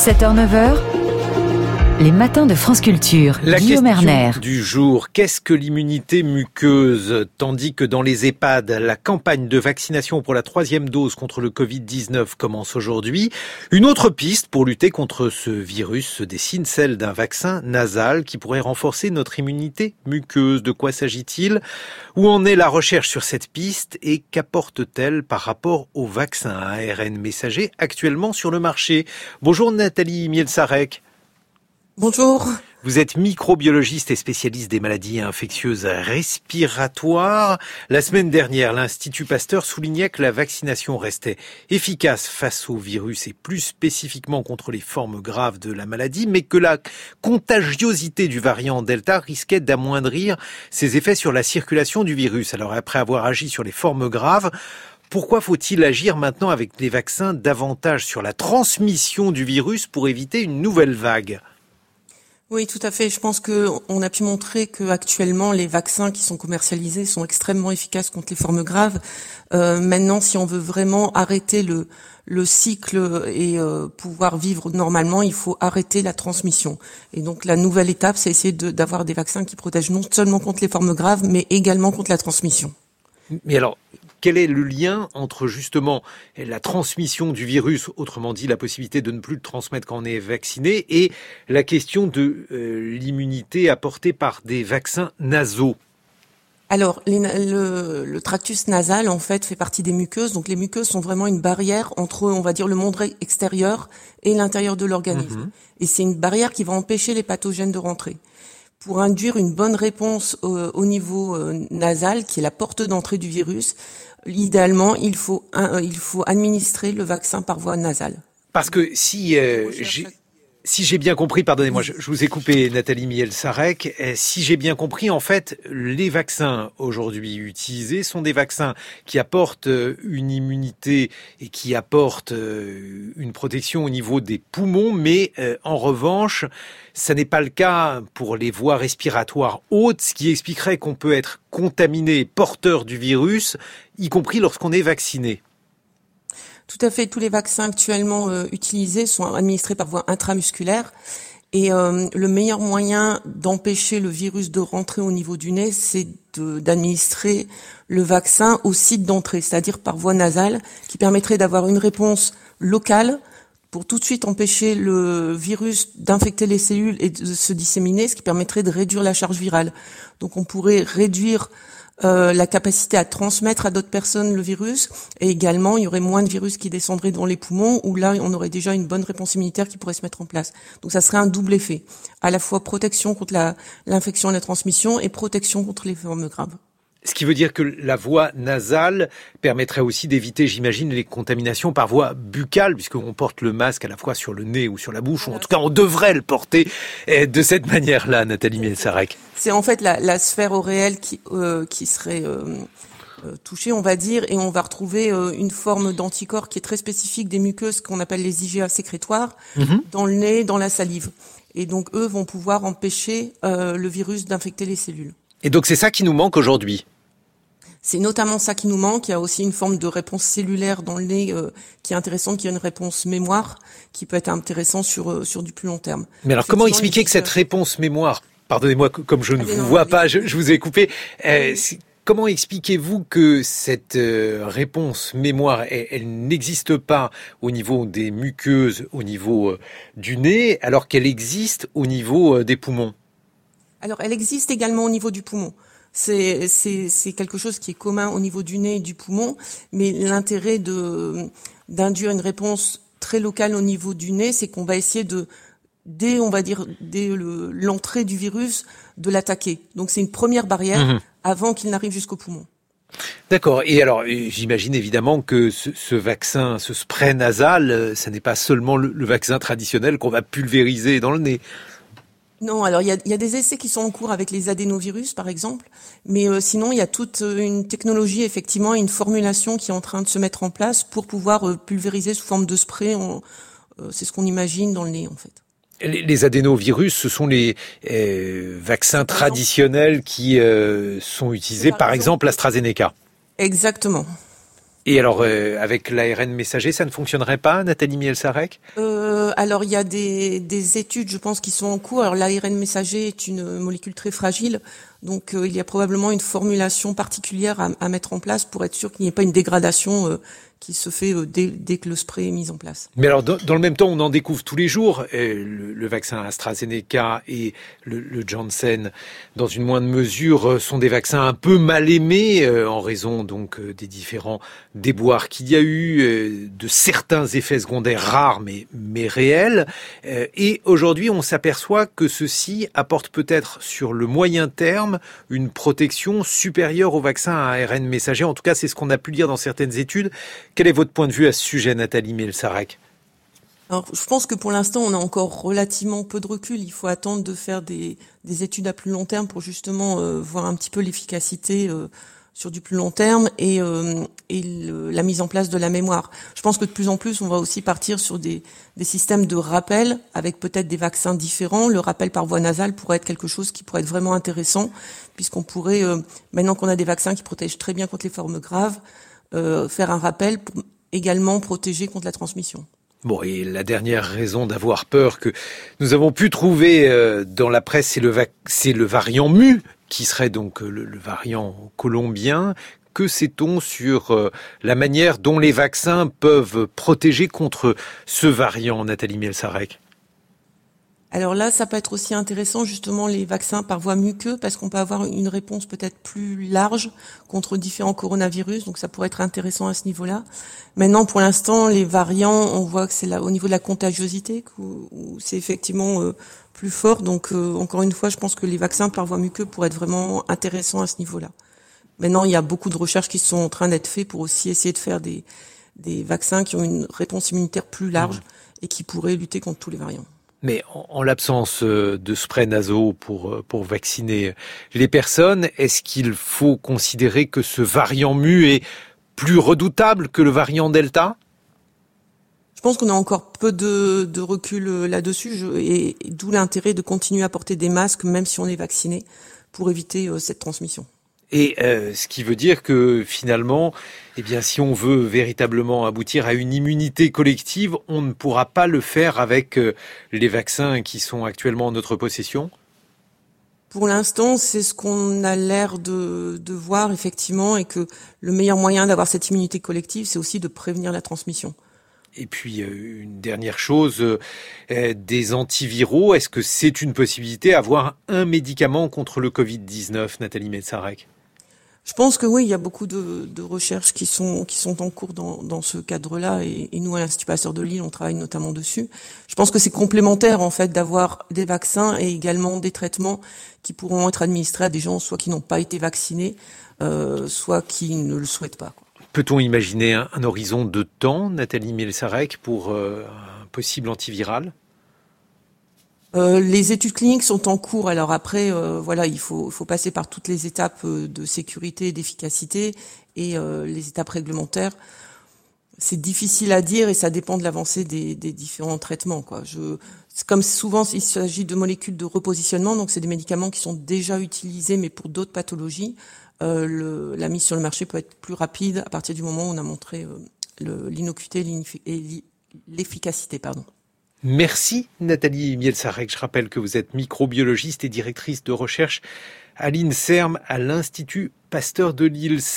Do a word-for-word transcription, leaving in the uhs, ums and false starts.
sept heures neuf heures, les matins de France Culture. La Guillaume Erner. question du jour, qu'est-ce que l'immunité muqueuse? Tandis que dans les EHPAD, la campagne de vaccination pour la troisième dose contre le covid dix-neuf commence aujourd'hui. Une autre piste pour lutter contre ce virus se dessine, celle d'un vaccin nasal qui pourrait renforcer notre immunité muqueuse. De quoi s'agit-il? Où en est la recherche sur cette piste et qu'apporte-t-elle par rapport au vaccin à A R N messager actuellement sur le marché? Bonjour Nathalie Mielsarek. Bonjour. Vous êtes microbiologiste et spécialiste des maladies infectieuses respiratoires. La semaine dernière, l'Institut Pasteur soulignait que la vaccination restait efficace face au virus et plus spécifiquement contre les formes graves de la maladie, mais que la contagiosité du variant Delta risquait d'amoindrir ses effets sur la circulation du virus. Alors après avoir agi sur les formes graves, pourquoi faut-il agir maintenant avec les vaccins davantage sur la transmission du virus pour éviter une nouvelle vague ? Oui, tout à fait. Je pense que on a pu montrer que actuellement les vaccins qui sont commercialisés sont extrêmement efficaces contre les formes graves. Euh, maintenant, si on veut vraiment arrêter le le cycle et euh, pouvoir vivre normalement, il faut arrêter la transmission. Et donc la nouvelle étape, c'est essayer de, d'avoir des vaccins qui protègent non seulement contre les formes graves, mais également contre la transmission. Mais alors, quel est le lien entre justement la transmission du virus, autrement dit la possibilité de ne plus le transmettre quand on est vacciné, et la question de euh, l'immunité apportée par des vaccins nasaux? Alors, les, le, le tractus nasal, en fait, fait partie des muqueuses. Donc, les muqueuses sont vraiment une barrière entre, on va dire, le monde extérieur et l'intérieur de l'organisme. Mmh. Et c'est une barrière qui va empêcher les pathogènes de rentrer. Pour induire une bonne réponse au, au niveau euh, nasal, qui est la porte d'entrée du virus, idéalement, il faut, un, il faut administrer le vaccin par voie nasale. Parce que si euh, j'ai... Si j'ai bien compris, pardonnez-moi, je, je vous ai coupé Nathalie Mielsarek, si j'ai bien compris, en fait, les vaccins aujourd'hui utilisés sont des vaccins qui apportent une immunité et qui apportent une protection au niveau des poumons, mais en revanche, ça n'est pas le cas pour les voies respiratoires hautes, ce qui expliquerait qu'on peut être contaminé, porteur du virus, y compris lorsqu'on est vacciné. Tout à fait. Tous les vaccins actuellement euh, utilisés sont administrés par voie intramusculaire. Et euh, le meilleur moyen d'empêcher le virus de rentrer au niveau du nez, c'est de, d'administrer le vaccin au site d'entrée, c'est-à-dire par voie nasale, qui permettrait d'avoir une réponse locale pour tout de suite empêcher le virus d'infecter les cellules et de se disséminer, ce qui permettrait de réduire la charge virale. Donc on pourrait réduire Euh, la capacité à transmettre à d'autres personnes le virus, et également il y aurait moins de virus qui descendraient dans les poumons, où là on aurait déjà une bonne réponse immunitaire qui pourrait se mettre en place. Donc ça serait un double effet, à la fois protection contre la, l'infection et la transmission et protection contre les formes graves. Ce qui veut dire que la voie nasale permettrait aussi d'éviter, j'imagine, les contaminations par voie buccale, puisqu'on porte le masque à la fois sur le nez ou sur la bouche, ou en tout cas on devrait le porter de cette manière-là, Nathalie Mielsarek. C'est en fait la, la sphère auréale qui, euh, qui serait euh, euh, touchée, on va dire, et on va retrouver euh, une forme d'anticorps qui est très spécifique des muqueuses qu'on appelle les I G A sécrétoires, mm-hmm. dans le nez, dans la salive. Et donc eux vont pouvoir empêcher euh, le virus d'infecter les cellules. Et donc c'est ça qui nous manque aujourd'hui? C'est notamment ça qui nous manque. Il y a aussi une forme de réponse cellulaire dans le nez euh, qui est intéressante, qui est une réponse mémoire, qui peut être intéressant sur euh, sur du plus long terme. Mais alors comment expliquer que cette réponse mémoire, pardonnez-moi comme je ne Allez, vous non, vois pas, je, je vous ai coupé, euh, comment expliquez-vous que cette euh, réponse mémoire, elle, elle n'existe pas au niveau des muqueuses, au niveau euh, du nez, alors qu'elle existe au niveau euh, des poumons? Alors elle existe également au niveau du poumon. C'est, c'est, c'est quelque chose qui est commun au niveau du nez et du poumon, mais l'intérêt de, d'induire une réponse très locale au niveau du nez, c'est qu'on va essayer de, dès, on va dire, dès le, l'entrée du virus, de l'attaquer. Donc c'est une première barrière mmh. avant qu'il n'arrive jusqu'au poumon. D'accord. Et alors, j'imagine évidemment que ce, ce vaccin, ce spray nasal, ce n'est pas seulement le, le vaccin traditionnel qu'on va pulvériser dans le nez. Non, alors il y a, y a des essais qui sont en cours avec les adénovirus, par exemple, mais euh, sinon il y a toute une technologie, effectivement, une formulation qui est en train de se mettre en place pour pouvoir euh, pulvériser sous forme de spray. On, euh, c'est ce qu'on imagine dans le nez, en fait. Les, les adénovirus, ce sont les euh, vaccins traditionnels qui euh, sont utilisés, par, par exemple, exemple AstraZeneca. Exactement. Et alors, euh, avec l'A R N messager, ça ne fonctionnerait pas, Nathalie Mielsarek ? euh, Alors, il y a des, des études, je pense, qui sont en cours. Alors, l'A R N messager est une molécule très fragile, donc euh, il y a probablement une formulation particulière à, à mettre en place pour être sûr qu'il n'y ait pas une dégradation euh, qui se fait euh, dès, dès que le spray est mis en place. Mais alors, dans, dans le même temps, on en découvre tous les jours. Euh, le, le vaccin AstraZeneca et le, le Janssen, dans une moindre mesure, sont des vaccins un peu mal aimés euh, en raison donc euh, des différents déboires qu'il y a eu, euh, de certains effets secondaires rares mais, mais réels. Euh, et aujourd'hui, on s'aperçoit que ceci apporte peut-être sur le moyen terme une protection supérieure au vaccin à A R N messager. En tout cas, c'est ce qu'on a pu lire dans certaines études. Quel est votre point de vue à ce sujet, Nathalie Mielsarek ? Alors, je pense que pour l'instant, on a encore relativement peu de recul. Il faut attendre de faire des, des études à plus long terme pour justement euh, voir un petit peu l'efficacité euh, sur du plus long terme et, euh, et le, la mise en place de la mémoire. Je pense que de plus en plus, on va aussi partir sur des, des systèmes de rappel avec peut-être des vaccins différents. Le rappel par voie nasale pourrait être quelque chose qui pourrait être vraiment intéressant, puisqu'on pourrait, euh, maintenant qu'on a des vaccins qui protègent très bien contre les formes graves, euh, faire un rappel pour également protéger contre la transmission. Bon, et la dernière raison d'avoir peur que nous avons pu trouver euh, dans la presse, c'est le, va- c'est le variant mu, qui serait donc le, le variant colombien. Que sait-on sur euh, la manière dont les vaccins peuvent protéger contre ce variant, Nathalie Mielsarek ? Alors là, ça peut être aussi intéressant, justement, les vaccins par voie muqueuse, parce qu'on peut avoir une réponse peut-être plus large contre différents coronavirus, donc ça pourrait être intéressant à ce niveau-là. Maintenant, pour l'instant, les variants, on voit que c'est là au niveau de la contagiosité où, où c'est effectivement euh, plus fort. Donc, euh, encore une fois, je pense que les vaccins par voie muqueuse pourraient être vraiment intéressants à ce niveau-là. Maintenant, il y a beaucoup de recherches qui sont en train d'être faites pour aussi essayer de faire des, des vaccins qui ont une réponse immunitaire plus large et qui pourraient lutter contre tous les variants. Mais en, en l'absence de sprays nasaux pour, pour vacciner les personnes, est-ce qu'il faut considérer que ce variant mu est plus redoutable que le variant Delta ? Je pense qu'on a encore peu de, de recul là-dessus, je, et, et d'où l'intérêt de continuer à porter des masques, même si on est vacciné, pour éviter euh, cette transmission. Et euh, ce qui veut dire que finalement, eh bien, si on veut véritablement aboutir à une immunité collective, on ne pourra pas le faire avec euh, les vaccins qui sont actuellement en notre possession ? Pour l'instant, c'est ce qu'on a l'air de, de voir effectivement, et que le meilleur moyen d'avoir cette immunité collective, c'est aussi de prévenir la transmission. Et puis, euh, une dernière chose, euh, des antiviraux, est-ce que c'est une possibilité, avoir un médicament contre le covid dix-neuf, Nathalie Mielsarek ? Je pense que oui, il y a beaucoup de, de recherches qui sont qui sont en cours dans, dans ce cadre-là, et, et nous à l'Institut Pasteur de Lille, on travaille notamment dessus. Je pense que c'est complémentaire en fait d'avoir des vaccins et également des traitements qui pourront être administrés à des gens soit qui n'ont pas été vaccinés, euh, soit qui ne le souhaitent pas, quoi. Peut-on imaginer un, un horizon de temps, Nathalie Mielsarek, pour euh, un possible antiviral ? Euh, les études cliniques sont en cours. Alors après, euh, voilà, il faut, il faut passer par toutes les étapes de sécurité, d'efficacité et euh, les étapes réglementaires. C'est difficile à dire et ça dépend de l'avancée des, des différents traitements, quoi. Je, comme souvent, il s'agit de molécules de repositionnement, donc c'est des médicaments qui sont déjà utilisés, mais pour d'autres pathologies. Euh, le, la mise sur le marché peut être plus rapide à partir du moment où on a montré euh, le, l'innocuité et l'efficacité, pardon. Merci Nathalie Mielsarek. Je rappelle que vous êtes microbiologiste et directrice de recherche à l'INSERM, à l'Institut Pasteur de Lille.